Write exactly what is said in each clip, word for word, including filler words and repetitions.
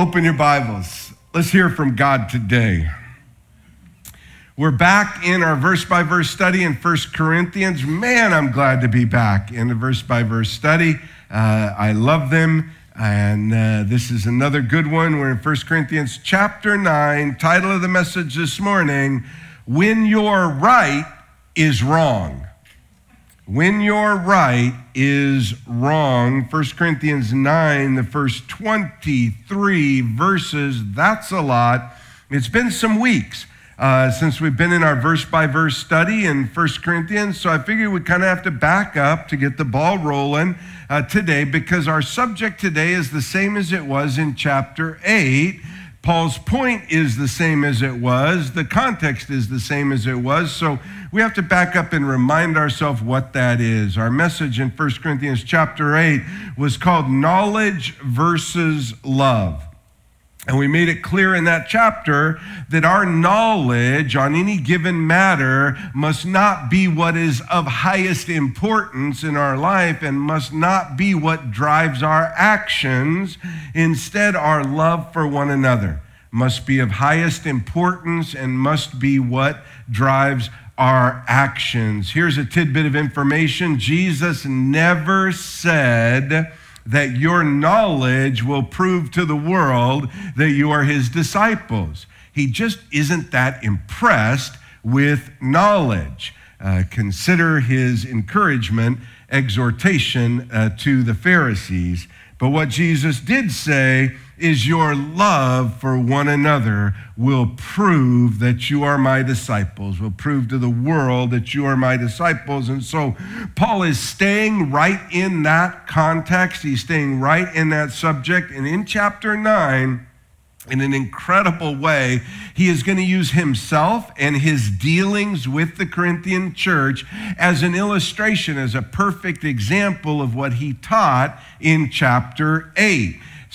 Open your Bibles. Let's hear from God today. We're back in our verse-by-verse study in First Corinthians. Man, I'm glad to be back in a verse-by-verse study. Uh, I love them, and uh, this is another good one. We're in First Corinthians chapter nine. Title of the message this morning, When You're Right is Wrong. When you're right is wrong. First Corinthians nine, the first twenty-three verses, that's a lot. It's been some weeks uh, since we've been in our verse-by-verse study in First Corinthians, so I figured we kind of have to back up to get the ball rolling uh, today, because our subject today is the same as it was in chapter eight. Paul's point is the same as it was. The context is the same as it was. So we have to back up and remind ourselves what that is. Our message in First Corinthians chapter eight was called Knowledge versus Love. And we made it clear in that chapter that our knowledge on any given matter must not be what is of highest importance in our life and must not be what drives our actions. Instead, our love for one another must be of highest importance and must be what drives our actions. Here's a tidbit of information. Jesus never said that your knowledge will prove to the world that you are his disciples. He just isn't that impressed with knowledge. Uh, consider his encouragement, exhortation uh, to the Pharisees. But what Jesus did say is your love for one another will prove that you are my disciples, will prove to the world that you are my disciples. And so Paul is staying right in that context. He's staying right in that subject. And in chapter nine, in an incredible way, he is going to use himself and his dealings with the Corinthian church as an illustration, as a perfect example of what he taught in chapter eight.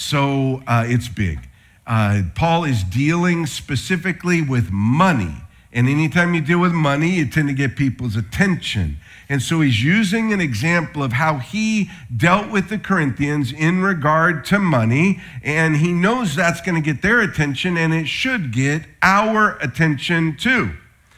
So uh, it's big. Uh, Paul is dealing specifically with money. And anytime you deal with money, you tend to get people's attention. And so he's using an example of how he dealt with the Corinthians in regard to money. And he knows that's going to get their attention, and it should get our attention too.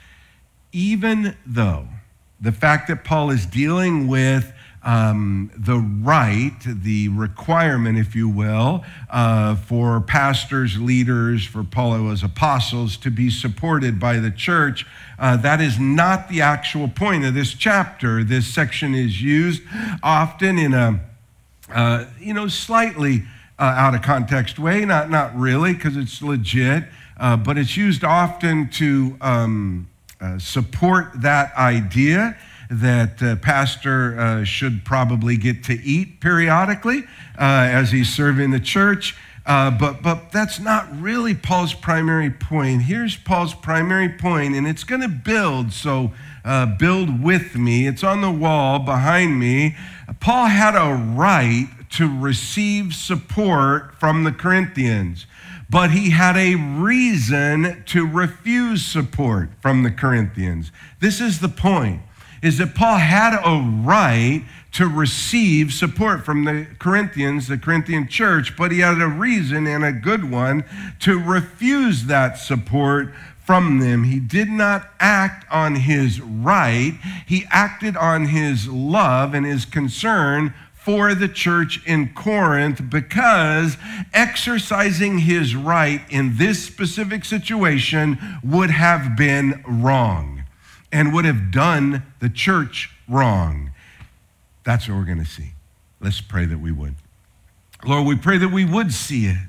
Even though the fact that Paul is dealing with Um, the right, the requirement, if you will, uh, for pastors, leaders, for Paul as apostles to be supported by the church, uh, that is not the actual point of this chapter. This section is used often in a, uh, you know, slightly uh, out of context way, not, not really, because it's legit, uh, but it's used often to um, uh, support that idea that uh, pastor uh, should probably get to eat periodically uh, as he's serving the church. Uh, but, but that's not really Paul's primary point. Here's Paul's primary point, and it's going to build, so uh, build with me. It's on the wall behind me. Paul had a right to receive support from the Corinthians, but he had a reason to refuse support from the Corinthians. This is the point, is that Paul had a right to receive support from the Corinthians, the Corinthian church, but he had a reason, and a good one, to refuse that support from them. He did not act on his right. He acted on his love and his concern for the church in Corinth, because exercising his right in this specific situation would have been wrong and would have done the church wrong. That's what we're going to see. Let's pray that we would. Lord, we pray that we would see it.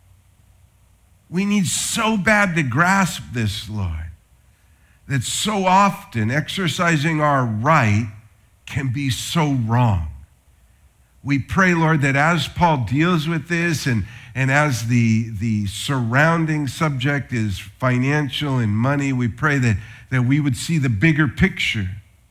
We need so bad to grasp this, Lord, that so often exercising our right can be so wrong. We pray, Lord, that as Paul deals with this, and, and as the, the surrounding subject is financial and money, we pray that, that we would see the bigger picture.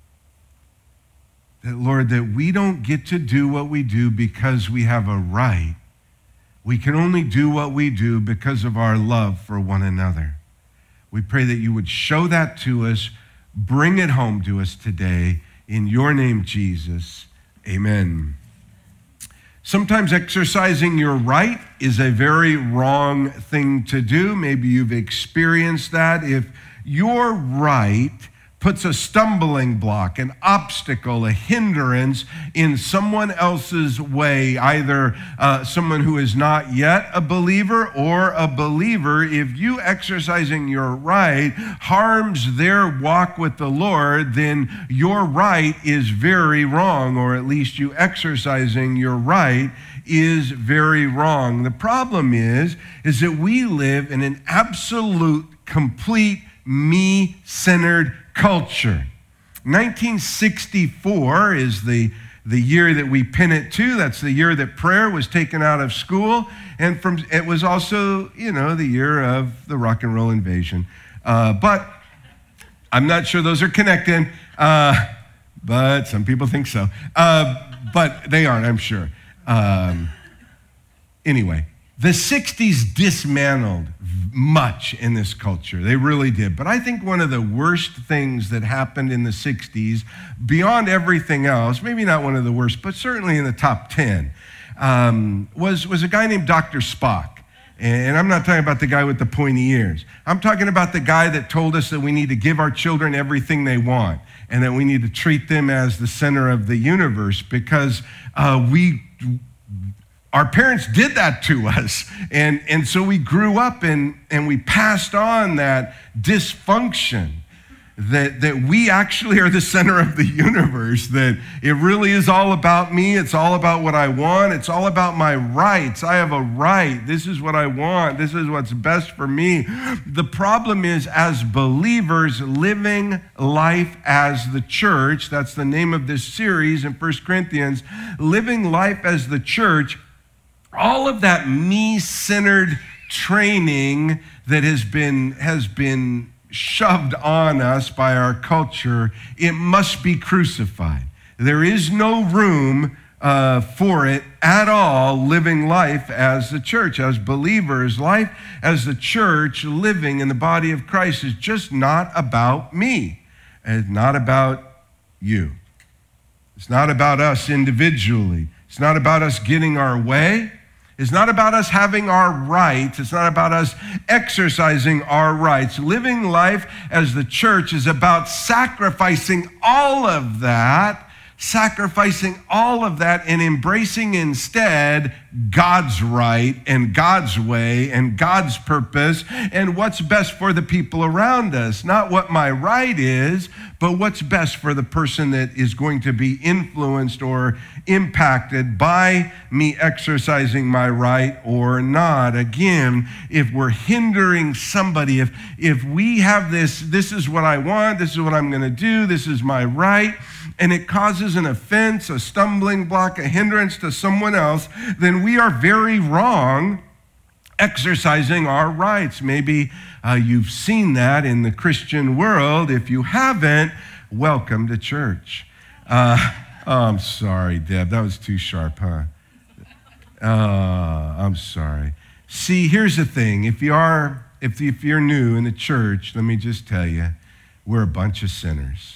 That, Lord, that we don't get to do what we do because we have a right. We can only do what we do because of our love for one another. We pray that you would show that to us, bring it home to us today. In your name, Jesus, amen. Sometimes exercising your right is a very wrong thing to do. Maybe you've experienced that. If your right puts a stumbling block, an obstacle, a hindrance in someone else's way, either uh, someone who is not yet a believer or a believer, if you exercising your right harms their walk with the Lord, then your right is very wrong, or at least you exercising your right is very wrong. The problem is, is that we live in an absolute, complete, me-centered culture. nineteen sixty-four is the, the year that we pin it to. That's the year that prayer was taken out of school. And from it was also, you know, the year of the rock and roll invasion. Uh, but I'm not sure those are connected, uh, but some people think so. Uh, but they aren't, I'm sure. Um, anyway, the sixties dismantled much in this culture. They really did. But I think one of the worst things that happened in the sixties, beyond everything else, maybe not one of the worst, but certainly in the top ten, um, was, was a guy named Doctor Spock. And I'm not talking about the guy with the pointy ears. I'm talking about the guy that told us that we need to give our children everything they want and that we need to treat them as the center of the universe because uh, we... Our parents did that to us, and, and so we grew up and, and we passed on that dysfunction, that, that we actually are the center of the universe, that it really is all about me, it's all about what I want, it's all about my rights. I have a right, this is what I want, this is what's best for me. The problem is, as believers living life as the church, that's the name of this series in First Corinthians, living life as the church, all of that me-centered training that has been, has been shoved on us by our culture, it must be crucified. There is no room uh, for it at all, living life as the church, as believers. Life as the church, living in the body of Christ is just not about me. It's not about you. It's not about us individually. It's not about us getting our way. It's not about us having our rights. It's not about us exercising our rights. Living life as the church is about sacrificing all of that, sacrificing all of that and embracing instead God's right and God's way and God's purpose and what's best for the people around us. Not what my right is, but what's best for the person that is going to be influenced or impacted by me exercising my right or not. Again, if we're hindering somebody, if, if we have this, this is what I want, this is what I'm going to do, this is my right, and it causes an offense, a stumbling block, a hindrance to someone else, then we are very wrong exercising our rights. Maybe uh, you've seen that in the Christian world. If you haven't, welcome to church. Uh, oh, I'm sorry, Deb. That was too sharp, huh? Uh, I'm sorry. See, here's the thing. If you are, if, if you're new in the church, let me just tell you, we're a bunch of sinners.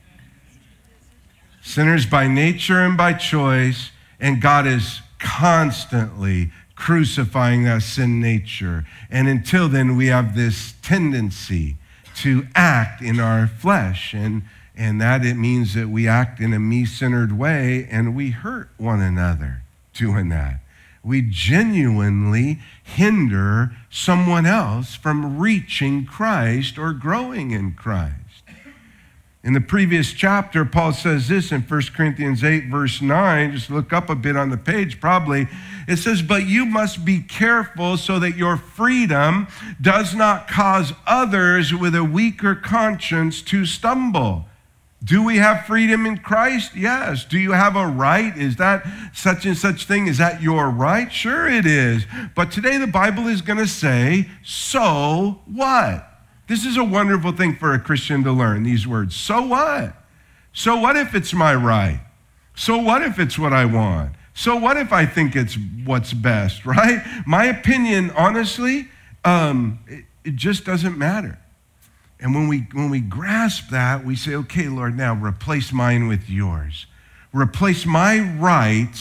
Sinners by nature and by choice, and God is constantly crucifying that sin nature. And until then, we have this tendency to act in our flesh, and, and that it means that we act in a me-centered way, and we hurt one another doing that. We genuinely hinder someone else from reaching Christ or growing in Christ. In the previous chapter, Paul says this in First Corinthians eight, verse nine. Just look up a bit on the page, probably. It says, but you must be careful so that your freedom does not cause others with a weaker conscience to stumble. Do we have freedom in Christ? Yes. Do you have a right? Is that such and such thing? Is that your right? Sure it is. But today the Bible is going to say, so what? This is a wonderful thing for a Christian to learn, these words. So what? So what if it's my right? So what if it's what I want? So what if I think it's what's best, right? My opinion, honestly, um, it, it just doesn't matter. And when we, when we grasp that, we say, okay, Lord, now replace mine with yours. Replace my rights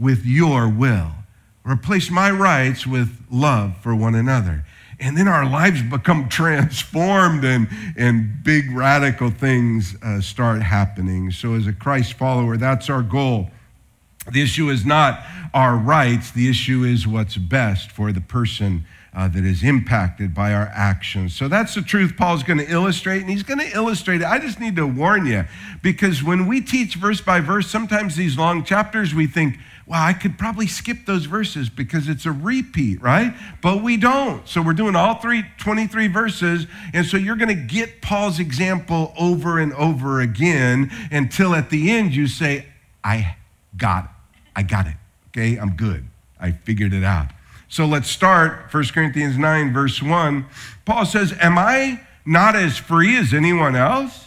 with your will. Replace my rights with love for one another. And then our lives become transformed and, and big radical things uh, start happening. So as a Christ follower, that's our goal. The issue is not our rights. The issue is what's best for the person uh, that is impacted by our actions. So that's the truth Paul's going to illustrate, and he's going to illustrate it. I just need to warn you, because when we teach verse by verse, sometimes these long chapters, we think, wow, I could probably skip those verses because it's a repeat, right? But we don't. So we're doing all three, twenty-three verses, and so you're going to get Paul's example over and over again until at the end you say, I got it. I got it. Okay, I'm good. I figured it out. So let's start First Corinthians nine, verse one. Paul says, am I not as free as anyone else?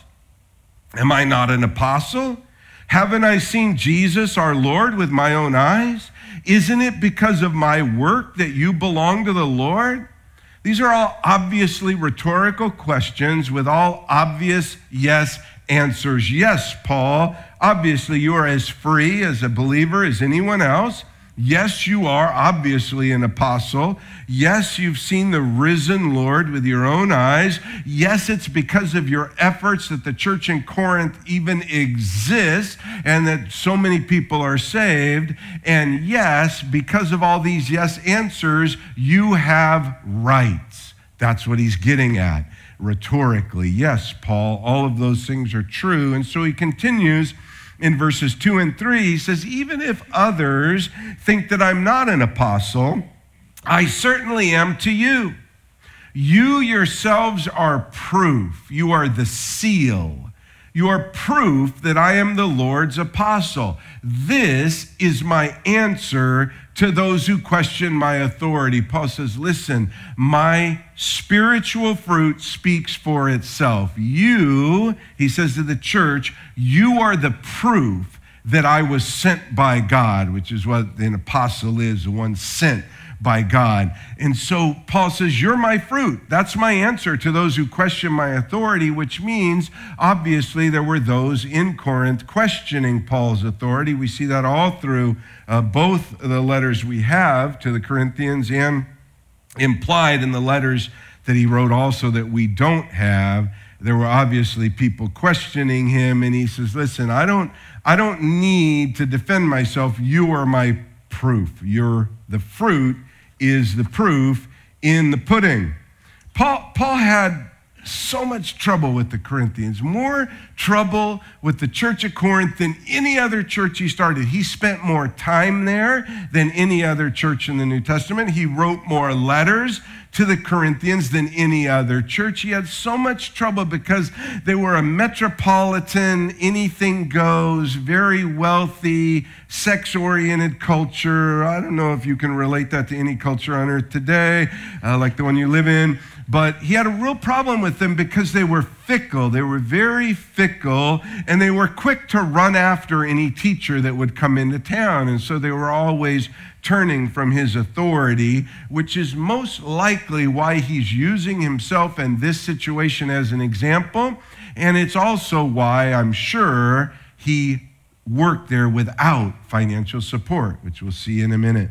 Am I not an apostle? Haven't I seen Jesus, our Lord, with my own eyes? Isn't it because of my work that you belong to the Lord? These are all obviously rhetorical questions with all obvious yes answers. Yes, Paul, obviously you are as free as a believer as anyone else. Yes, you are obviously an apostle. Yes, you've seen the risen Lord with your own eyes. Yes, it's because of your efforts that the church in Corinth even exists and that so many people are saved. And yes, because of all these yes answers, you have rights. That's what he's getting at rhetorically. Yes, Paul, all of those things are true. And so he continues in verses two and three. He says, even if others think that I'm not an apostle, I certainly am to you. You yourselves are proof. You are the seal. You are proof that I am the Lord's apostle. This is my answer to those who question my authority. Paul says, listen, my spiritual fruit speaks for itself. You, he says to the church, you are the proof that I was sent by God, which is what an apostle is, the one sent by God. And so Paul says, you're my fruit. That's my answer to those who question my authority, which means obviously there were those in Corinth questioning Paul's authority. We see that all through uh, both the letters we have to the Corinthians and implied in the letters that he wrote also that we don't have. There were obviously people questioning him, and he says, listen, I don't, I don't need to defend myself. You are my proof. You're the fruit is the proof in the pudding. Paul, Paul had so much trouble with the Corinthians, more trouble with the church of Corinth than any other church he started. He spent more time there than any other church in the New Testament. He wrote more letters to the Corinthians than any other church. He had so much trouble because they were a metropolitan, anything goes, very wealthy, sex-oriented culture. I don't know if you can relate that to any culture on earth today, uh, like the one you live in. But he had a real problem with them because they were fickle. They were very fickle, and they were quick to run after any teacher that would come into town. And so they were always turning from his authority, which is most likely why he's using himself and this situation as an example. And it's also why I'm sure he worked there without financial support, which we'll see in a minute.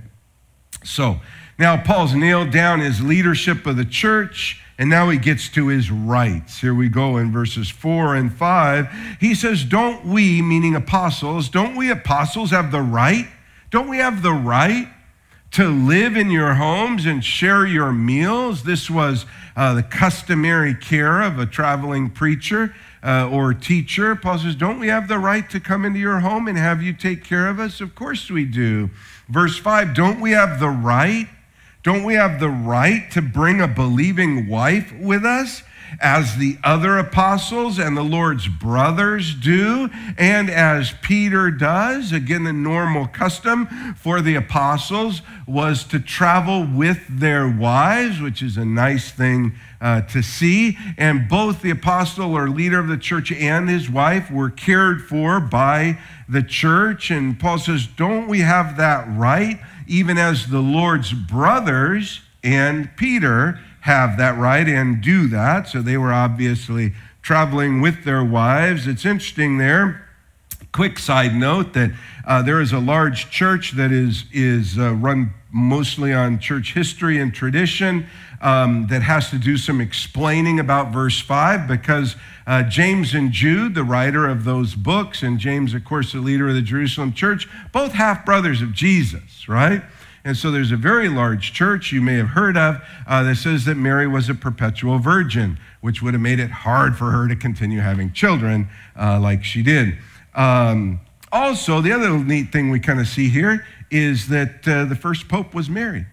So now Paul's nailed down his leadership of the church, and now he gets to his rights. Here we go in verses four and five. He says, don't we, meaning apostles, don't we apostles have the right? Don't we have the right to live in your homes and share your meals? This was uh, the customary care of a traveling preacher uh, or teacher. Paul says, don't we have the right to come into your home and have you take care of us? Of course we do. Verse five, don't we have the right? Don't we have the right to bring a believing wife with us as the other apostles and the Lord's brothers do, and as Peter does? Again, the normal custom for the apostles was to travel with their wives, which is a nice thing uh, to see. And both the apostle or leader of the church and his wife were cared for by the church. And Paul says, don't we have that right? Even as the Lord's brothers and Peter have that right and do that. So they were obviously traveling with their wives. It's interesting there. Quick side note that uh, there is a large church that is, is uh, run mostly on church history and tradition um, that has to do some explaining about verse five because uh, James and Jude, the writer of those books, and James, of course, the leader of the Jerusalem church, both half-brothers of Jesus, right? And so there's a very large church you may have heard of uh, that says that Mary was a perpetual virgin, which would have made it hard for her to continue having children uh, like she did. Um, also, the other neat thing we kind of see here is that uh, the first pope was Mary.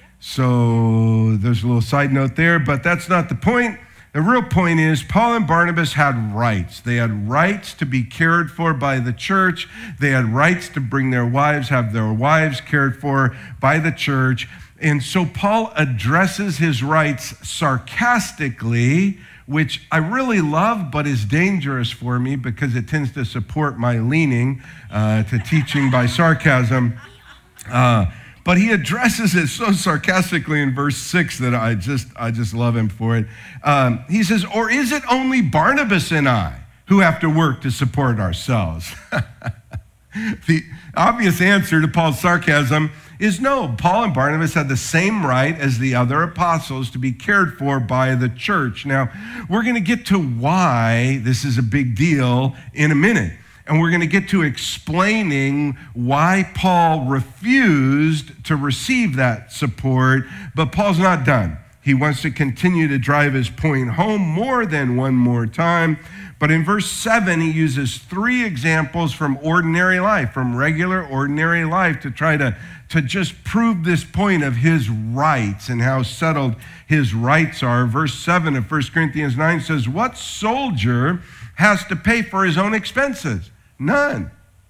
So there's a little side note there, but that's not the point. The real point is Paul and Barnabas had rights. They had rights to be cared for by the church. They had rights to bring their wives, have their wives cared for by the church. And so Paul addresses his rights sarcastically, which I really love, but is dangerous for me because it tends to support my leaning uh, to teaching by sarcasm. Uh, but he addresses it so sarcastically in verse six that I just, I just love him for it. Um, he says, or is it only Barnabas and I who have to work to support ourselves? The obvious answer to Paul's sarcasm is no. Paul and Barnabas had the same right as the other apostles to be cared for by the church. Now, we're going to get to why this is a big deal in a minute. And we're going to get to explaining why Paul refused to receive that support. But Paul's not done. He wants to continue to drive his point home more than one more time. But in verse seven, he uses three examples from ordinary life, from regular, ordinary life, to try to, to just prove this point of his rights and how settled his rights are. Verse seven of First Corinthians nine says, what soldier has to pay for his own expenses? None.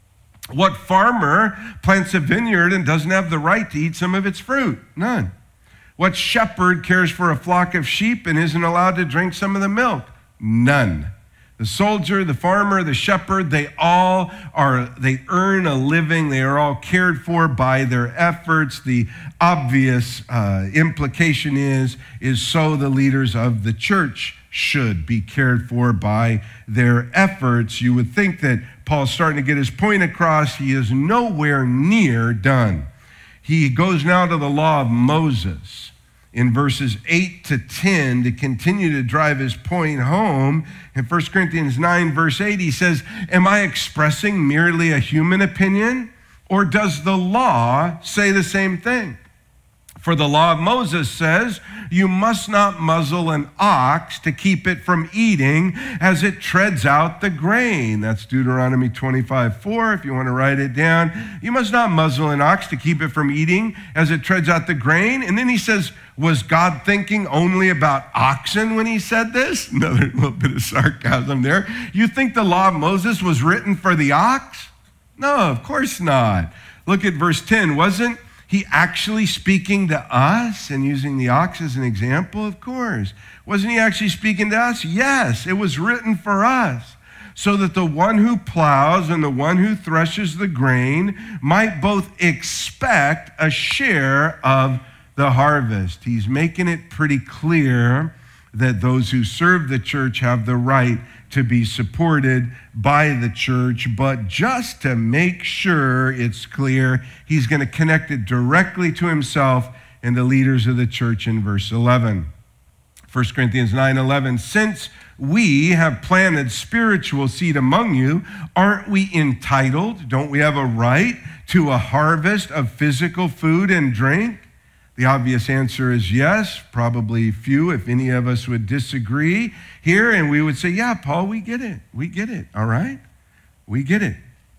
What farmer plants a vineyard and doesn't have the right to eat some of its fruit? None. What shepherd cares for a flock of sheep and isn't allowed to drink some of the milk? None. The soldier, the farmer, the shepherd, they all are, they earn a living. They are all cared for by their efforts. The obvious uh, implication is, is so the leaders of the church should be cared for by their efforts. You would think that Paul's starting to get his point across. He is nowhere near done. He goes now to the law of Moses in verses eight to ten to continue to drive his point home. In First Corinthians nine, verse eight, he says, am I expressing merely a human opinion, or does the law say the same thing? For the law of Moses says, you must not muzzle an ox to keep it from eating as it treads out the grain. That's Deuteronomy twenty-five four, if you want to write it down. You must not muzzle an ox to keep it from eating as it treads out the grain. And then he says, was God thinking only about oxen when he said this? Another little bit of sarcasm there. You think the law of Moses was written for the ox? No, of course not. Look at verse ten. Wasn't he actually speaking to us and using the ox as an example? Of course. Wasn't he actually speaking to us? Yes, it was written for us, so that the one who plows and the one who threshes the grain might both expect a share of the harvest. He's making it pretty clear that those who serve the church have the right to be supported by the church, but just to make sure it's clear, he's going to connect it directly to himself and the leaders of the church in verse eleven. First Corinthians nine eleven, since we have planted spiritual seed among you, aren't we entitled? Don't we have a right to a harvest of physical food and drink? The obvious answer is yes. Probably few, if any of us, would disagree here, and we would say, yeah, Paul, we get it. We get it, all right? We get it.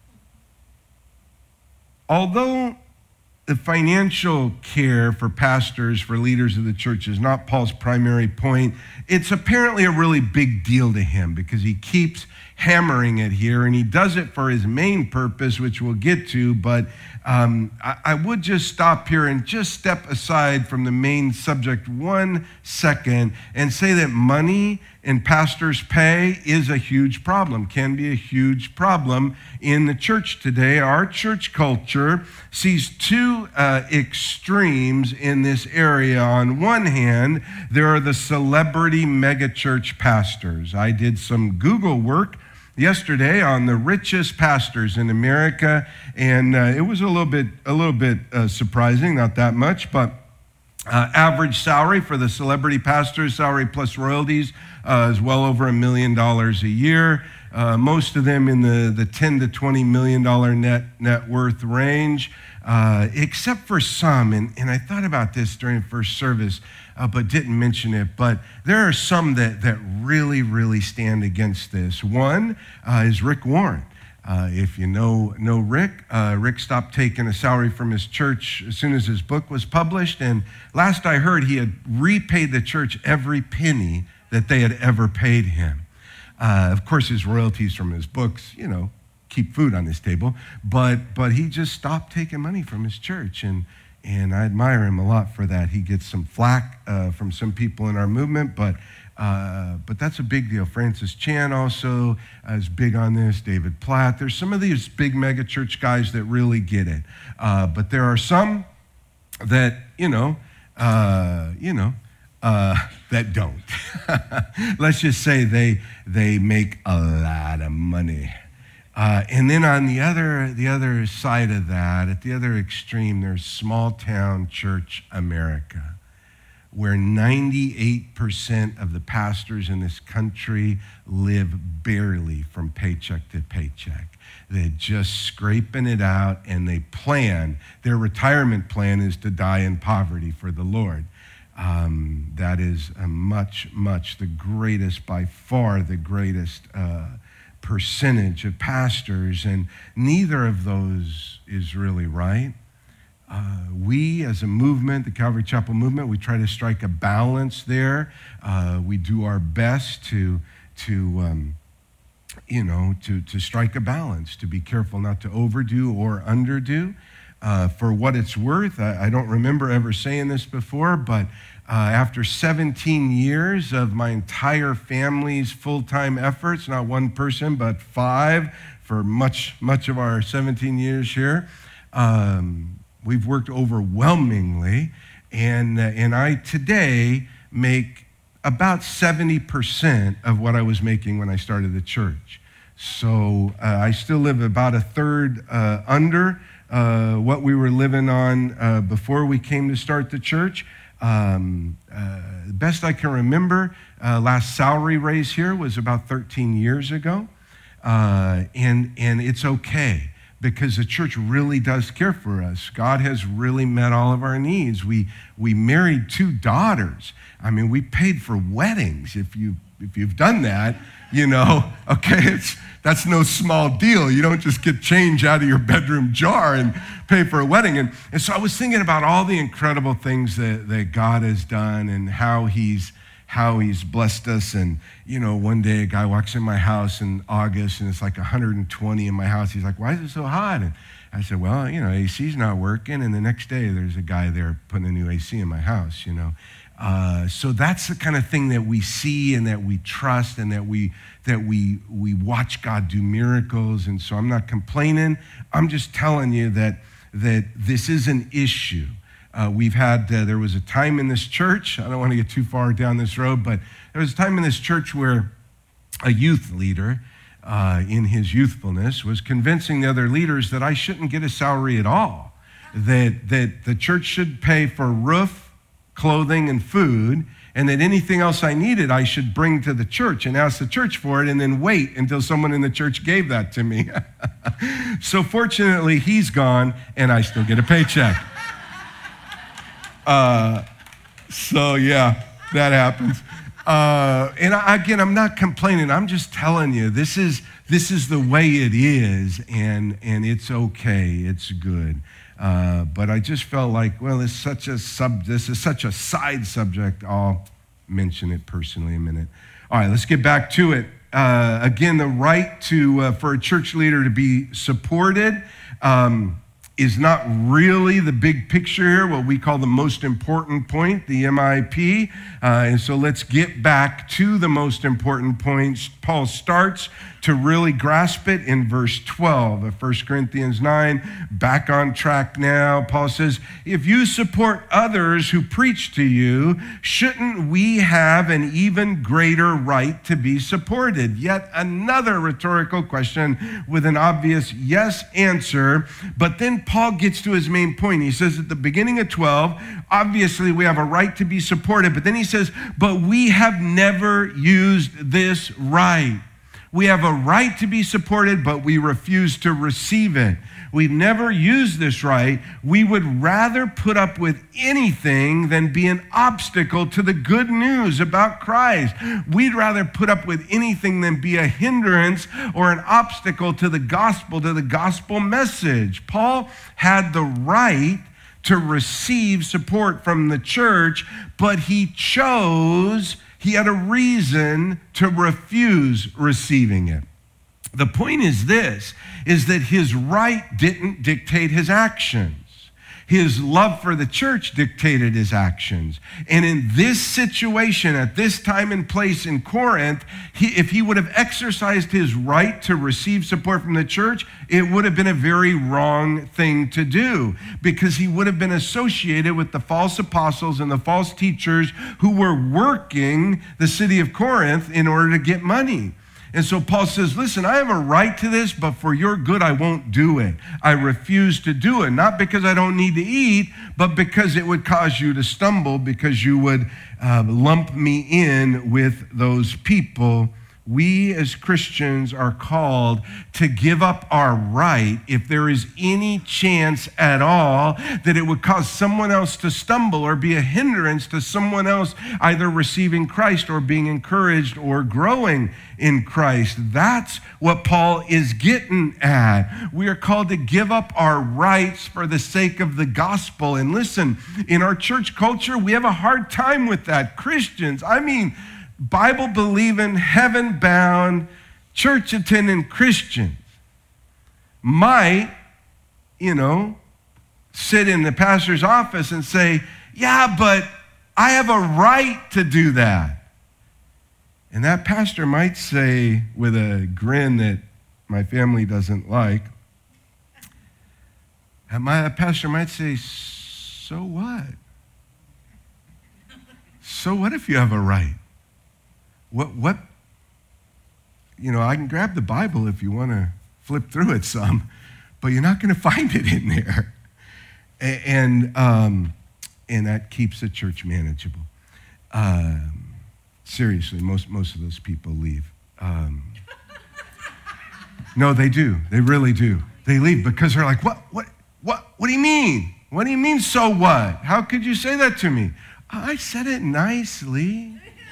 Although the financial care for pastors, for leaders of the church is not Paul's primary point, it's apparently a really big deal to him because he keeps hammering it here, and he does it for his main purpose, which we'll get to, but um, I, I would just stop here and just step aside from the main subject one second and say that money and pastors' pay is a huge problem, can be a huge problem in the church today. Our church culture sees two uh, extremes in this area. On one hand, there are the celebrity megachurch pastors. I did some Google work yesterday on the richest pastors in America, and uh, it was a little bit, a little bit uh, surprising, not that much, but uh, average salary for the celebrity pastors, salary plus royalties, uh, is well over a million dollars a year. Uh, most of them in the, the ten to twenty million dollar net net worth range, uh, except for some, and, and I thought about this during first service, uh, but didn't mention it, but there are some that, that really, really stand against this. One uh, is Rick Warren. Uh, if you know know Rick, uh, Rick stopped taking a salary from his church as soon as his book was published, and last I heard, he had repaid the church every penny that they had ever paid him. Uh, of course, his royalties from his books, you know, keep food on his table, but but he just stopped taking money from his church, and and I admire him a lot for that. He gets some flack uh, from some people in our movement, but uh, but that's a big deal. Francis Chan also is big on this, David Platt. There's some of these big mega church guys that really get it, uh, but there are some that, you know, uh, you know, Uh, that don't. Let's just say they they make a lot of money. Uh, and then on the other the other side of that, at the other extreme, there's small town church America, where ninety-eight percent of the pastors in this country live barely from paycheck to paycheck. They're just scraping it out, and they plan, their retirement plan is to die in poverty for the Lord. Um, that is a much, much the greatest, by far the greatest uh, percentage of pastors, and neither of those is really right. Uh, we, as a movement, the Calvary Chapel movement, we try to strike a balance there. Uh, we do our best to, to um, you know, to, to strike a balance, to be careful not to overdo or underdo. Uh, for what it's worth, I, I don't remember ever saying this before, but uh, after seventeen years of my entire family's full-time efforts, not one person, but five, for much, much of our seventeen years here, um, we've worked overwhelmingly, and, uh, and I today make about seventy percent of what I was making when I started the church. So uh, I still live about a third uh, under Uh, what we were living on uh, before we came to start the church. Um, uh, best I can remember, uh, last salary raise here was about thirteen years ago. Uh, and, and it's okay, because the church really does care for us. God has really met all of our needs. We, we married two daughters. I mean, we paid for weddings. If, you, if you've done that, you know, okay, it's, that's no small deal. You don't just get change out of your bedroom jar and pay for a wedding. And, and so I was thinking about all the incredible things that, that God has done, and how he's, how he's blessed us. And, you know, one day a guy walks in my house in August, and it's like one hundred twenty in my house. He's like, "Why is it so hot?" And I said, "Well, you know, A C's not working." And the next day there's a guy there putting a new A C in my house, you know. Uh, so that's the kind of thing that we see, and that we trust, and that we that we we watch God do miracles. And so I'm not complaining. I'm just telling you that that this is an issue. Uh, we've had uh, there was a time in this church. I don't want to get too far down this road, but there was a time in this church where a youth leader, uh, in his youthfulness, was convincing the other leaders that I shouldn't get a salary at all. That that the church should pay for roof, clothing, and food, and that anything else I needed, I should bring to the church and ask the church for it, and then wait until someone in the church gave that to me. So fortunately, he's gone, and I still get a paycheck. Uh, so yeah, that happens. Uh, and I, again, I'm not complaining. I'm just telling you, this is this is the way it is, and and it's okay. It's good. Uh, but I just felt like, well, it's such a sub. This is such a side subject. I'll mention it personally in a minute. All right, let's get back to it. Uh, again, the right to uh, for a church leader to be supported um, is not really the big picture here. What we call the most important point, the M I P. Uh, and so let's get back to the most important points. Paul starts to really grasp it in verse twelve of First Corinthians nine. Back on track now. Paul says, if you support others who preach to you, shouldn't we have an even greater right to be supported? Yet another rhetorical question with an obvious yes answer. But then Paul gets to his main point. He says at the beginning of twelve, obviously we have a right to be supported. But then he says, but we have never used this right. We have a right to be supported, but we refuse to receive it. We've never used this right. We would rather put up with anything than be an obstacle to the good news about Christ. We'd rather put up with anything than be a hindrance or an obstacle to the gospel, to the gospel message. Paul had the right to receive support from the church, but he chose, he had a reason to refuse receiving it. The point is this, is that his right didn't dictate his actions. His love for the church dictated his actions. And in this situation, at this time and place in Corinth, he, if he would have exercised his right to receive support from the church, it would have been a very wrong thing to do, because he would have been associated with the false apostles and the false teachers who were working the city of Corinth in order to get money. And so Paul says, listen, I have a right to this, but for your good, I won't do it. I refuse to do it, not because I don't need to eat, but because it would cause you to stumble, because you would uh, lump me in with those people. We as Christians are called to give up our right if there is any chance at all that it would cause someone else to stumble or be a hindrance to someone else either receiving Christ or being encouraged or growing in Christ. That's what Paul is getting at. We are called to give up our rights for the sake of the gospel. And listen, in our church culture, we have a hard time with that. Christians, I mean, Bible-believing, heaven-bound, church-attending Christians might, you know, sit in the pastor's office and say, yeah, but I have a right to do that. And that pastor might say with a grin that my family doesn't like, and my pastor might say, so what? So what if you have a right? What, what, you know, I can grab the Bible if you want to flip through it some, but you're not going to find it in there. And, um, and that keeps the church manageable. Um, seriously, most, most of those people leave. Um, no, they do. They really do. They leave because they're like, what, what, what, what do you mean? What do you mean, so what? How could you say that to me? I said it nicely.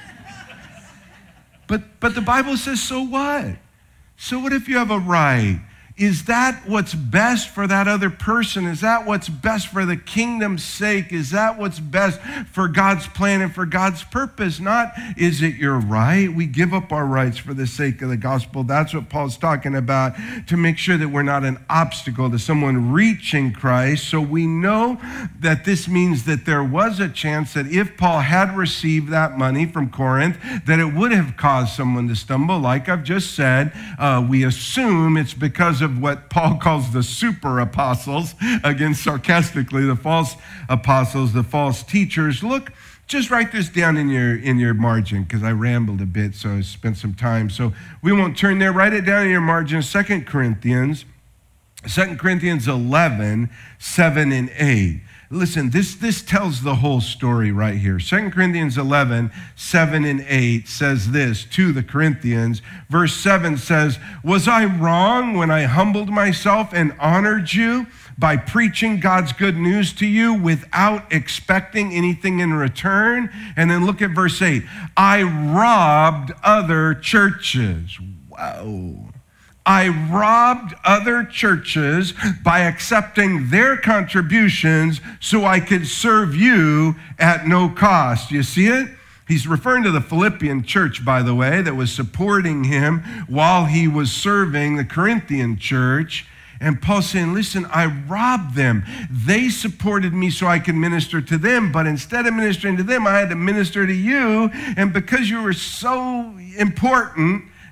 But but the Bible says, so what? So what if you have a right? Is that what's best for that other person? Is that what's best for the kingdom's sake? Is that what's best for God's plan and for God's purpose? Not, is it your right? We give up our rights for the sake of the gospel. That's what Paul's talking about, to make sure that we're not an obstacle to someone reaching Christ. So we know that this means that there was a chance that if Paul had received that money from Corinth, that it would have caused someone to stumble. Like I've just said, uh, we assume it's because of of what Paul calls the super apostles, again sarcastically, the false apostles, the false teachers. Look, just write this down in your in your margin, because I rambled a bit, so I spent some time. So we won't turn there. Write it down in your margin. Second Corinthians, Second Corinthians eleven, seven and eight. Listen, this, this tells the whole story right here. Second Corinthians eleven, seven and eight says this to the Corinthians. Verse seven says, was I wrong when I humbled myself and honored you by preaching God's good news to you without expecting anything in return? And then look at verse eight. I robbed other churches. Wow. I robbed other churches by accepting their contributions so I could serve you at no cost. You see it? He's referring to the Philippian church, by the way, that was supporting him while he was serving the Corinthian church. And Paul's saying, listen, I robbed them. They supported me so I could minister to them, but instead of ministering to them, I had to minister to you. And because you were so important,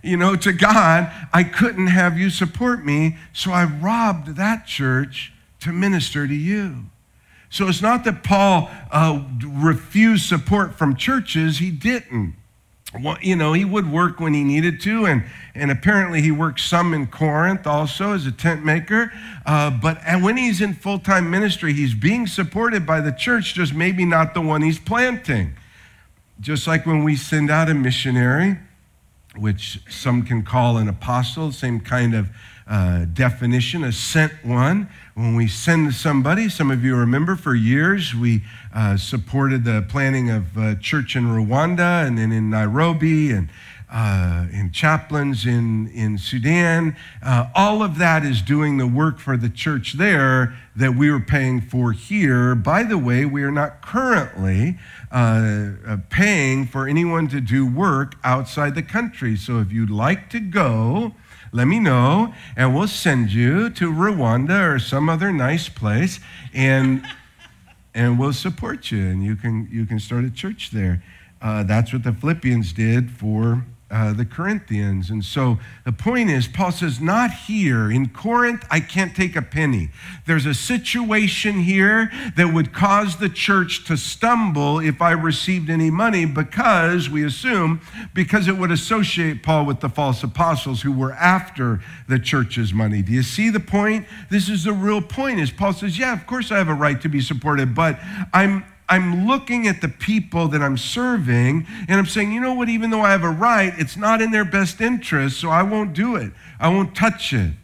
you know, to God, I couldn't have you support me, so I robbed that church to minister to you. So it's not that Paul uh, refused support from churches. He didn't. Well, you know, he would work when he needed to, and, and apparently he worked some in Corinth also as a tent maker. Uh, but and when he's in full-time ministry, he's being supported by the church, just maybe not the one he's planting. Just like when we send out a missionary, which some can call an apostle, same kind of uh, definition, a sent one. When we send somebody, some of you remember for years, we uh, supported the planting of a church in Rwanda and then in Nairobi and uh, in chaplains in, in Sudan. Uh, all of that is doing the work for the church there that we were paying for here. By the way, we are not currently uh, uh, paying for anyone to do work outside the country. So if you'd like to go, let me know, and we'll send you to Rwanda or some other nice place, and and we'll support you, and you can you can start a church there. Uh, that's what the Philippians did for uh, the Corinthians. And so the point is, Paul says, not here. In Corinth, I can't take a penny. There's a situation here that would cause the church to stumble if I received any money because, we assume, because it would associate Paul with the false apostles who were after the church's money. Do you see the point? This is the real point, is Paul says, yeah, of course I have a right to be supported, but I'm I'm looking at the people that I'm serving, and I'm saying, you know what, even though I have a right, it's not in their best interest, so I won't do it. I won't touch it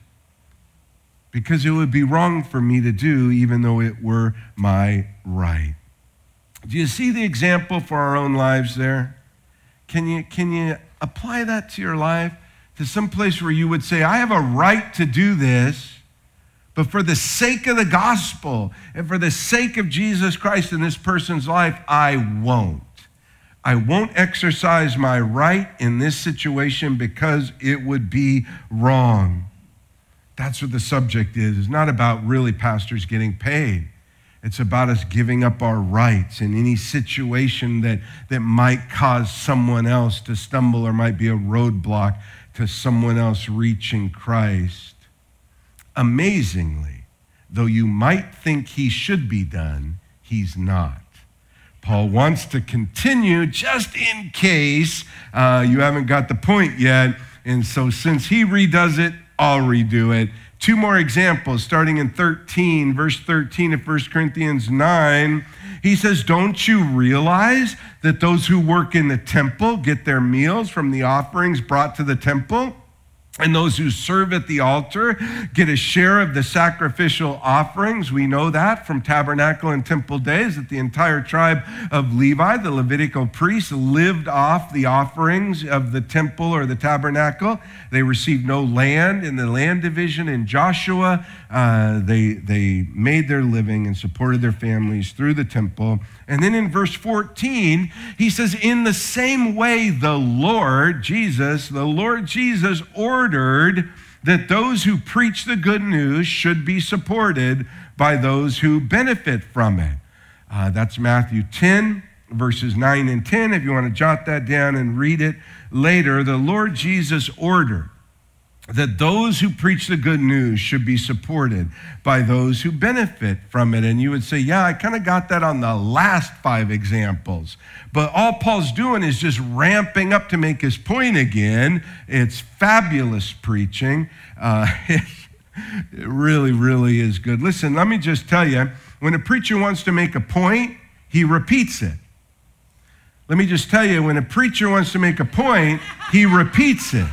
because it would be wrong for me to do, even though it were my right. Do you see the example for our own lives there? Can you, can you apply that to your life, to some place where you would say, I have a right to do this, but for the sake of the gospel and for the sake of Jesus Christ in this person's life, I won't. I won't exercise my right in this situation because it would be wrong. That's what the subject is. It's not about really pastors getting paid. It's about us giving up our rights in any situation that, that might cause someone else to stumble or might be a roadblock to someone else reaching Christ. Amazingly, though you might think he should be done, he's not. Paul wants to continue just in case uh, you haven't got the point yet. And so since he redoes it, I'll redo it. Two more examples, starting in thirteen, verse thirteen of First Corinthians nine. He says, don't you realize that those who work in the temple get their meals from the offerings brought to the temple? And those who serve at the altar get a share of the sacrificial offerings. We know that from tabernacle and temple days, that the entire tribe of Levi, the Levitical priests, lived off the offerings of the temple or the tabernacle. They received no land in the land division in Joshua. Uh, they, they made their living and supported their families through the temple. And then in verse fourteen, he says, in the same way, the Lord, Jesus, the Lord Jesus ordered that those who preach the good news should be supported by those who benefit from it. Uh, that's Matthew ten, verses nine and ten. If you want to jot that down and read it later, the Lord Jesus ordered that those who preach the good news should be supported by those who benefit from it. And you would say, yeah, I kind of got that on the last five examples. But all Paul's doing is just ramping up to make his point again. It's fabulous preaching. Uh, it really, really is good. Listen, let me just tell you, when a preacher wants to make a point, he repeats it. Let me just tell you, when a preacher wants to make a point, he repeats it.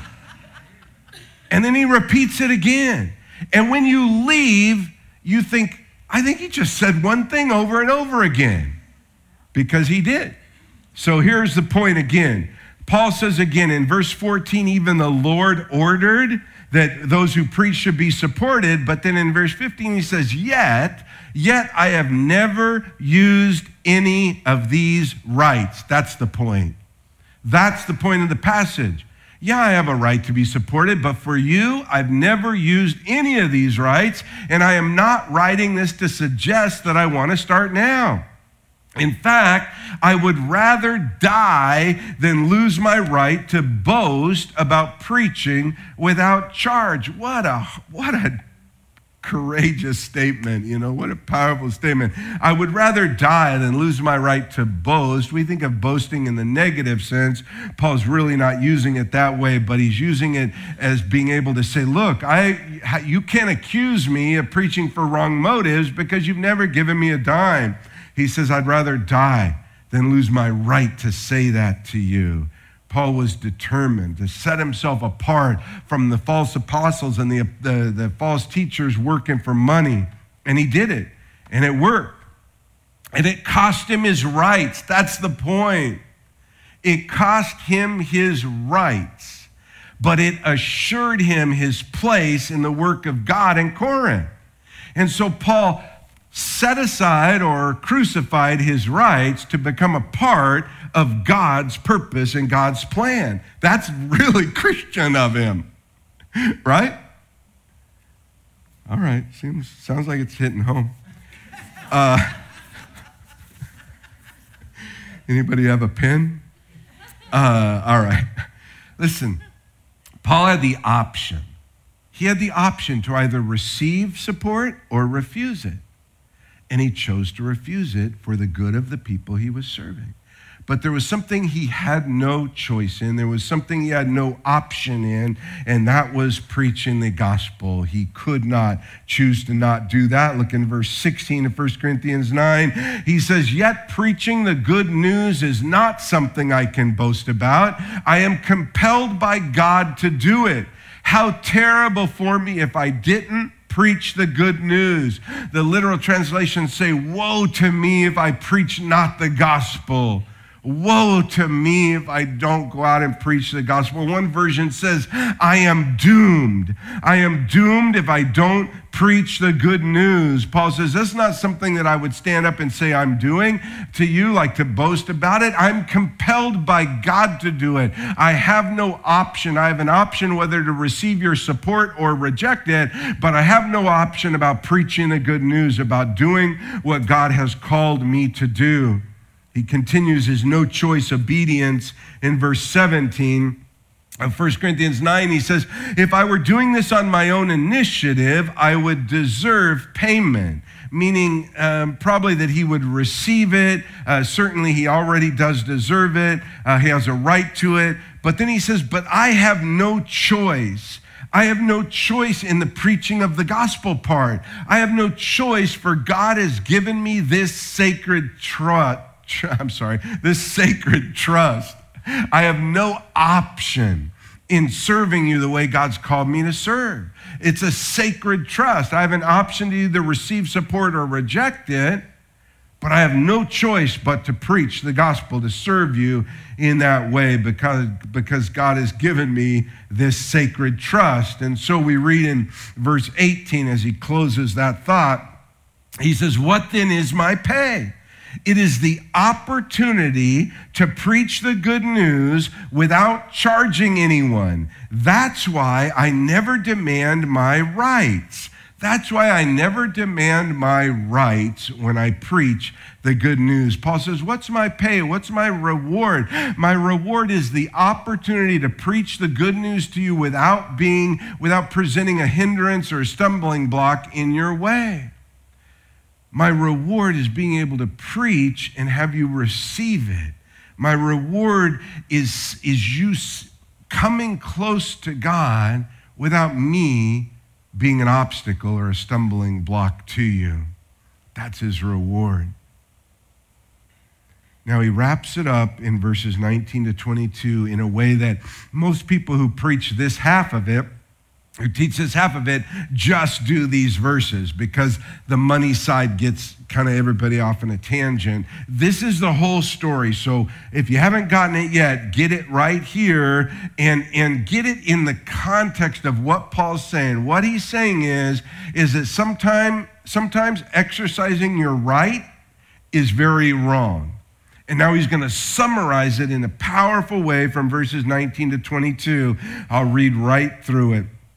And then he repeats it again. And when you leave, you think, I think he just said one thing over and over again. Because he did. So here's the point again. Paul says again in verse fourteen, even the Lord ordered that those who preach should be supported. But then in verse fifteen, he says, yet, yet I have never used any of these rights. That's the point. That's the point of the passage. Yeah, I have a right to be supported, but for you, I've never used any of these rights, and I am not writing this to suggest that I want to start now. In fact, I would rather die than lose my right to boast about preaching without charge. What a, what a courageous statement, you know, what a powerful statement. I would rather die than lose my right to boast. We think of boasting in the negative sense. Paul's really not using it that way, but he's using it as being able to say, look, I, you can't accuse me of preaching for wrong motives because you've never given me a dime. He says, I'd rather die than lose my right to say that to you. Paul was determined to set himself apart from the false apostles and the, the, the false teachers working for money. And he did it, and it worked. And it cost him his rights. That's the point. It cost him his rights, but it assured him his place in the work of God in Corinth. And so Paul set aside or crucified his rights to become a part of God's purpose and God's plan. That's really Christian of him, right? All right, seems sounds like it's hitting home. Uh, anybody have a pen? Uh, all right. Listen, Paul had the option. He had the option to either receive support or refuse it. And he chose to refuse it for the good of the people he was serving. But there was something he had no choice in. There was something he had no option in, and that was preaching the gospel. He could not choose to not do that. Look in verse sixteen of First Corinthians nine. He says, yet preaching the good news is not something I can boast about. I am compelled by God to do it. How terrible for me if I didn't preach the good news. The literal translations say, woe to me if I preach not the gospel. Woe to me if I don't go out and preach the gospel. One version says, I am doomed. I am doomed if I don't preach the good news. Paul says, that's not something that I would stand up and say I'm doing to you, like to boast about it. I'm compelled by God to do it. I have no option. I have an option whether to receive your support or reject it, but I have no option about preaching the good news, about doing what God has called me to do. He continues his no choice obedience in verse seventeen of First Corinthians nine. He says, if I were doing this on my own initiative, I would deserve payment, meaning um, probably that he would receive it. Uh, certainly he already does deserve it. Uh, he has a right to it. But then he says, but I have no choice. I have no choice in the preaching of the gospel part. I have no choice, for God has given me this sacred trust. I'm sorry, this sacred trust. I have no option in serving you the way God's called me to serve. It's a sacred trust. I have an option to either receive support or reject it, but I have no choice but to preach the gospel, to serve you in that way because, because God has given me this sacred trust. And so we read in verse eighteen as he closes that thought, he says, what then is my pay? It is the opportunity to preach the good news without charging anyone. That's why I never demand my rights. That's why I never demand my rights when I preach the good news. Paul says, what's my pay? What's my reward? My reward is the opportunity to preach the good news to you without being, without presenting a hindrance or a stumbling block in your way. My reward is being able to preach and have you receive it. My reward is, is you coming close to God without me being an obstacle or a stumbling block to you. That's his reward. Now he wraps it up in verses nineteen to twenty-two in a way that most people who preach this half of it, who teach this half of it, just do these verses because the money side gets kind of everybody off in a tangent. This is the whole story. So if you haven't gotten it yet, get it right here and, and get it in the context of what Paul's saying. What he's saying is, is that sometime, sometimes exercising your right is very wrong. And now he's going to summarize it in a powerful way from verses nineteen to twenty-two. I'll read right through it.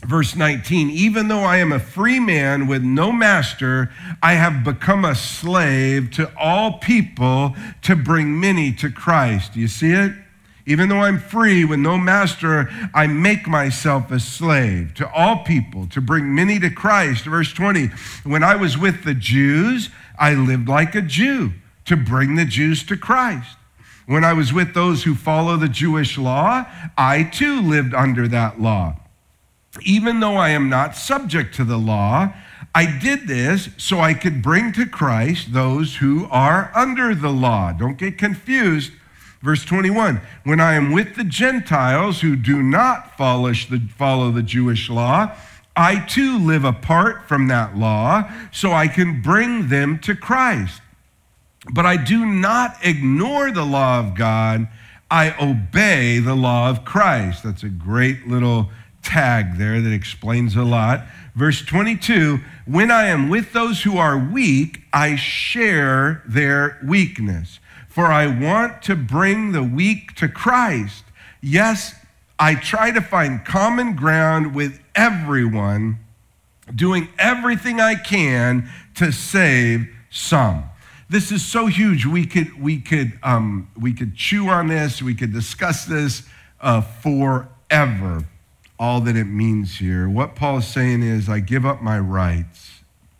Verse nineteen, even though I am a free man with no master, I have become a slave to all people to bring many to Christ. Do you see it? Even though I'm free with no master, I make myself a slave to all people to bring many to Christ. Verse twenty, when I was with the Jews, I lived like a Jew to bring the Jews to Christ. When I was with those who follow the Jewish law, I too lived under that law. Even though I am not subject to the law, I did this so I could bring to Christ those who are under the law. Don't get confused. Verse twenty-one, when I am with the Gentiles who do not follow the, follow the Jewish law, I too live apart from that law so I can bring them to Christ. But I do not ignore the law of God. I obey the law of Christ. That's a great little tag there that explains a lot. Verse twenty-two, when I am with those who are weak, I share their weakness. For I want to bring the weak to Christ. Yes, I try to find common ground with everyone, doing everything I can to save some. This is so huge. We could we could um, we could chew on this. We could discuss this uh, forever. All that it means here. What Paul is saying is, I give up my rights.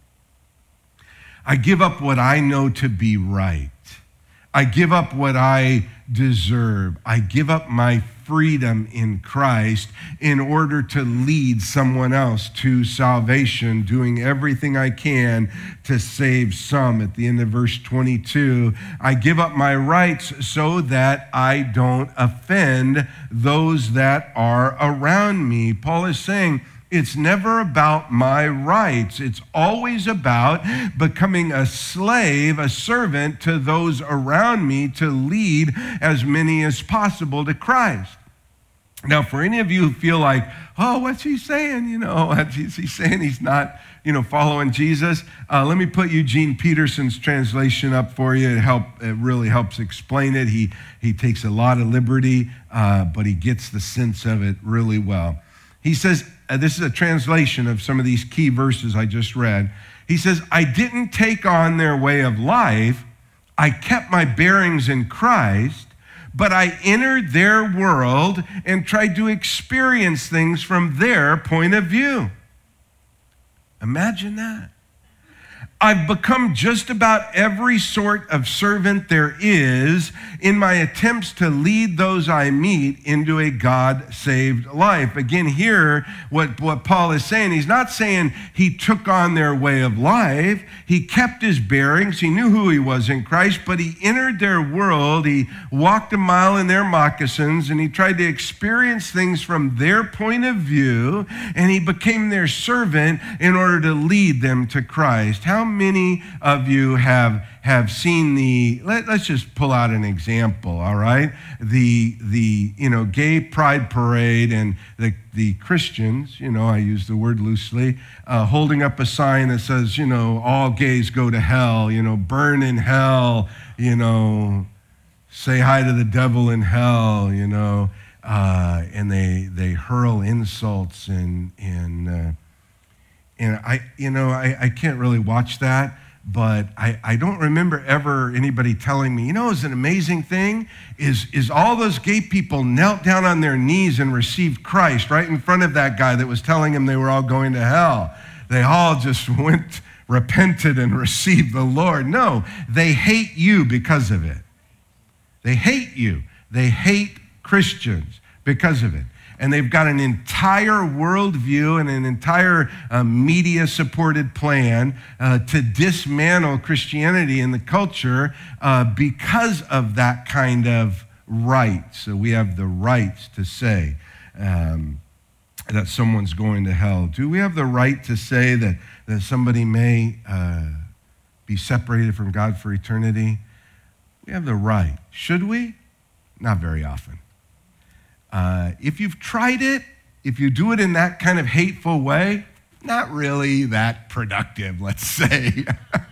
I give up what I know to be right. I give up what I deserve. I give up my freedom in Christ in order to lead someone else to salvation, doing everything I can to save some. At the end of verse twenty-two, I give up my rights so that I don't offend those that are around me. Paul is saying, it's never about my rights. It's always about becoming a slave, a servant to those around me to lead as many as possible to Christ. Now, for any of you who feel like, oh, what's he saying? You know, is he saying he's not, you know, following Jesus? Uh, let me put Eugene Peterson's translation up for you. It help. It really helps explain it. He he takes a lot of liberty, uh, but he gets the sense of it really well. He says, uh, this is a translation of some of these key verses I just read. He says, I didn't take on their way of life. I kept my bearings in Christ, but I entered their world and tried to experience things from their point of view. Imagine that. I've become just about every sort of servant there is in my attempts to lead those I meet into a God-saved life. Again, here, what, what Paul is saying, he's not saying he took on their way of life. He kept his bearings. He knew who he was in Christ, but he entered their world. He walked a mile in their moccasins, and he tried to experience things from their point of view, and he became their servant in order to lead them to Christ. How many of you have have seen the, let, let's just pull out an example, all right? The, the you know, gay pride parade and the, the Christians, you know, I use the word loosely, uh, holding up a sign that says, you know, all gays go to hell, you know, burn in hell, you know, say hi to the devil in hell, you know, uh, and they they hurl insults and, and uh, And I, you know, I, I can't really watch that, but I, I don't remember ever anybody telling me, you know, it's an amazing thing is, is all those gay people knelt down on their knees and received Christ right in front of that guy that was telling them they were all going to hell. They all just went, repented, and received the Lord. No, they hate you because of it. They hate you. They hate Christians because of it. And they've got an entire worldview and an entire uh, media-supported plan uh, to dismantle Christianity in the culture uh, because of that kind of right. So we have the right to say um, that someone's going to hell. Do we have the right to say that, that somebody may uh, be separated from God for eternity? We have the right. Should we? Not very often. Uh, if you've tried it, if you do it in that kind of hateful way, not really that productive, let's say.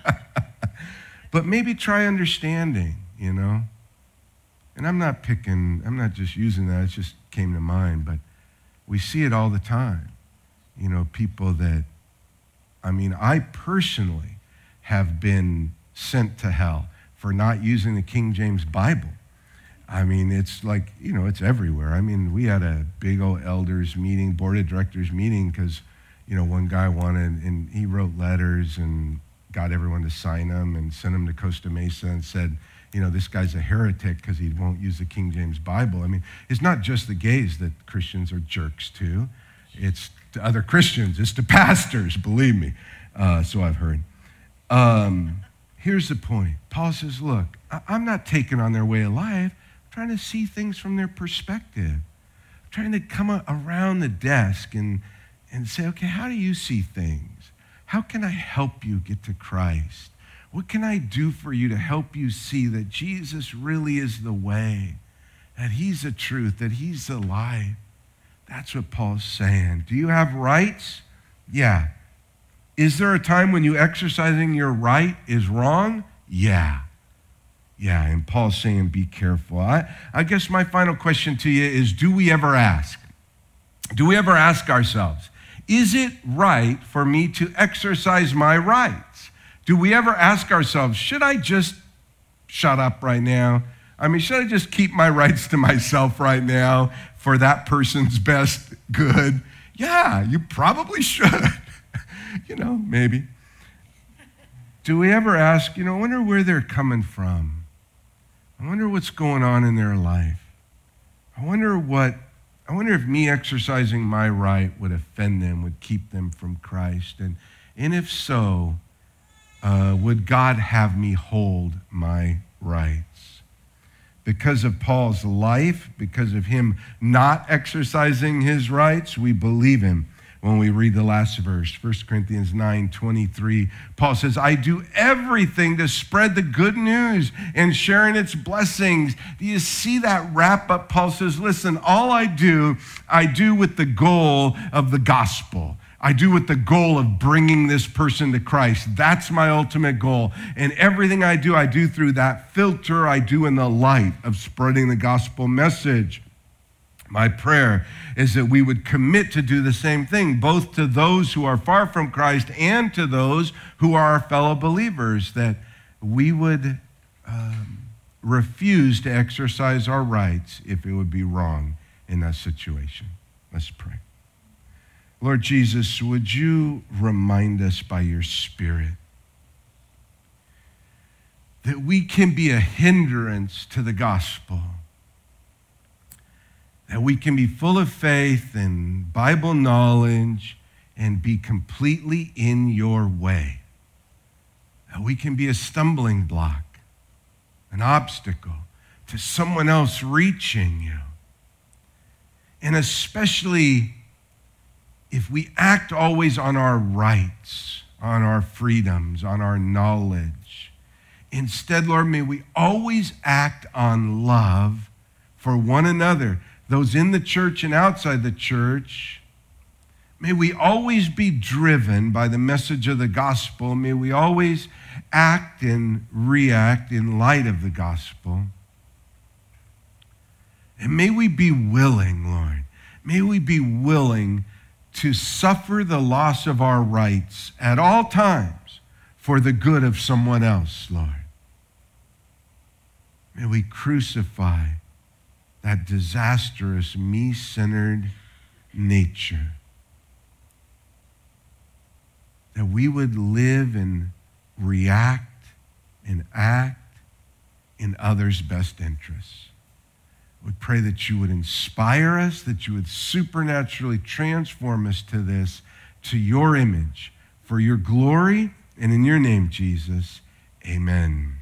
But maybe try understanding, you know. And I'm not picking, I'm not just using that, it just came to mind, but we see it all the time. you know, people that, I mean, I personally have been sent to hell for not using the King James Bible. I mean, it's like, you know, it's everywhere. I mean, we had a big old elders meeting, board of directors meeting, because, you know, one guy wanted, and he wrote letters and got everyone to sign them and sent them to Costa Mesa and said, you know, this guy's a heretic because he won't use the King James Bible. I mean, it's not just the gays that Christians are jerks to. It's to other Christians. It's to pastors, believe me. Uh, so I've heard. Um, here's the point. Paul says, look, I- I'm not taking on their way of life. I'm trying to see things from their perspective. I'm trying to come a- around the desk and, and say, okay, how do you see things? How can I help you get to Christ? What can I do for you to help you see that Jesus really is the way, that he's the truth, that he's the life? That's what Paul's saying. Do you have rights? Yeah. Is there a time when you exercising your right is wrong? Yeah. Yeah, and Paul's saying be careful. I, I guess my final question to you is, do we ever ask? Do we ever ask ourselves, is it right for me to exercise my rights? Do we ever ask ourselves, should I just shut up right now? I mean, should I just keep my rights to myself right now for that person's best good? Yeah, you probably should. You know, maybe. Do we ever ask, you know, I wonder where they're coming from? I wonder what's going on in their life. I wonder what, I wonder if me exercising my right would offend them, would keep them from Christ. And, and if so, uh, would God have me hold my rights? Because of Paul's life, because of him not exercising his rights, we believe him. When we read the last verse, First Corinthians nine twenty-three, Paul says, I do everything to spread the good news and share in its blessings. Do you see that wrap up? Paul says, listen, all I do, I do with the goal of the gospel. I do with the goal of bringing this person to Christ. That's my ultimate goal. And everything I do, I do through that filter. I do in the light of spreading the gospel message. My prayer is that we would commit to do the same thing, both to those who are far from Christ and to those who are our fellow believers, that we would um, refuse to exercise our rights if it would be wrong in that situation. Let's pray. Lord Jesus, would you remind us by your Spirit that we can be a hindrance to the gospel, that we can be full of faith and Bible knowledge and be completely in your way. That we can be a stumbling block, an obstacle to someone else reaching you. And especially if we act always on our rights, on our freedoms, on our knowledge. Instead, Lord, may we always act on love for one another, those in the church and outside the church. May we always be driven by the message of the gospel. May we always act and react in light of the gospel. And may we be willing, Lord, may we be willing to suffer the loss of our rights at all times for the good of someone else, Lord. May we crucify that disastrous, me-centered nature. That we would live and react and act in others' best interests. We pray that you would inspire us, that you would supernaturally transform us to this, to your image, for your glory, and in your name, Jesus, amen.